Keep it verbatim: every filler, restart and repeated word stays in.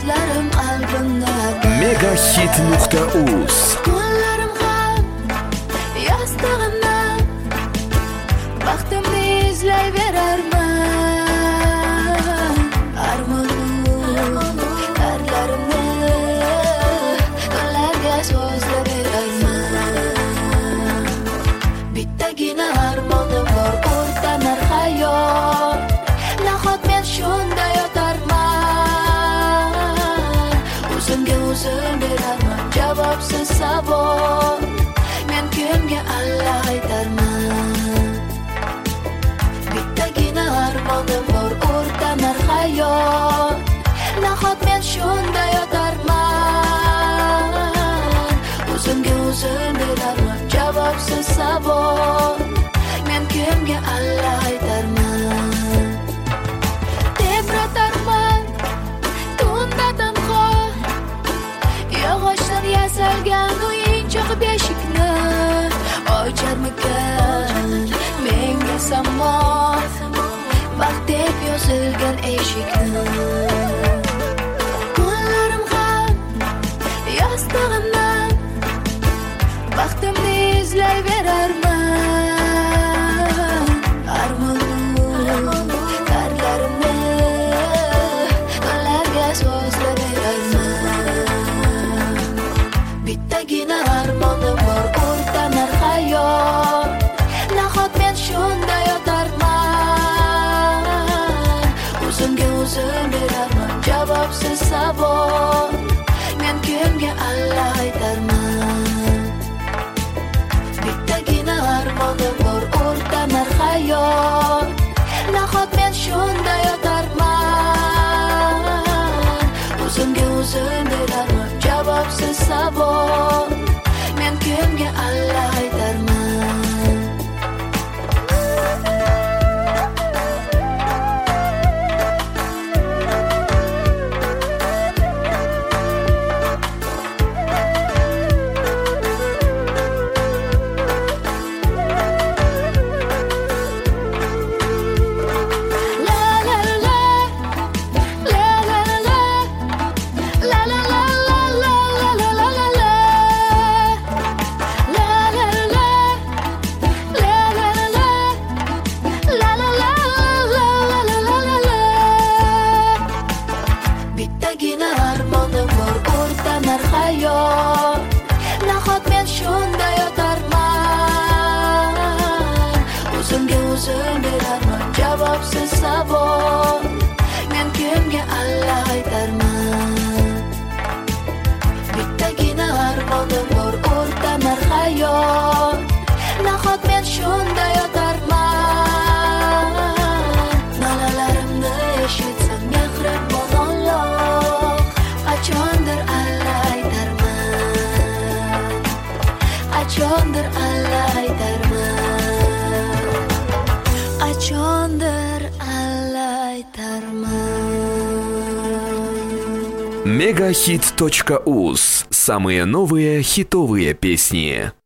dardlarim qalbimda megahit nuqta uz. Kunlarim ham yostig'imdan baxtimni izlayverarman. Armonu dardlarimni ularga so'zlab berarman. Bittagina armonim bor, o'rtanar hayot. Nahot men shunda yotarman, o'zimga o'zim berarman javobsiz savol. Men kimga Allah aytarman? Bittagina armonim bor, o'rtanar hayot. Nahot men shunda yotarman, o'zimga o'zim berarman javobsiz savol. Men kimga Allah aytarman? Tebratarman tunda tanho, yog'ochdan yasalgan o'yinchoq beshikni ocharmikan menga samo, baxt deb yozilgan eshikni. Kunlarim ham yostig'imdan baxtimni izlayverarman. Armonu dardlarimni ularga so'zlab berarman. Bittagina armonim bor, o'rtanar hayot. Nahot men shunda yotarman, o'zimga o'zim berarman javobsiz savol. Men kimga Allah aytarman? Bittagina armonim bor, o'rtanar hayot. Nahot men shunda yotarman, o'zimga o'zim berarman javobsiz savol. Men kimga Allah aytarman? Bittagina armonim bor, o'rtanar hayot. Nahot men shunda yotarman, o'zimga o'zim berarman javobsiz savol. Men kimga Allah aytarman? Bittagina armonim bor, o'rtanar hayot. Nahot men shunda yotarman, nolalarimni eshitsam mehribon Alloh. Qachondir Allah aytarman, qachondir Allah aytarman, qachondir Allah aytarman. megahit точка уз. Самые новые хитовые песни.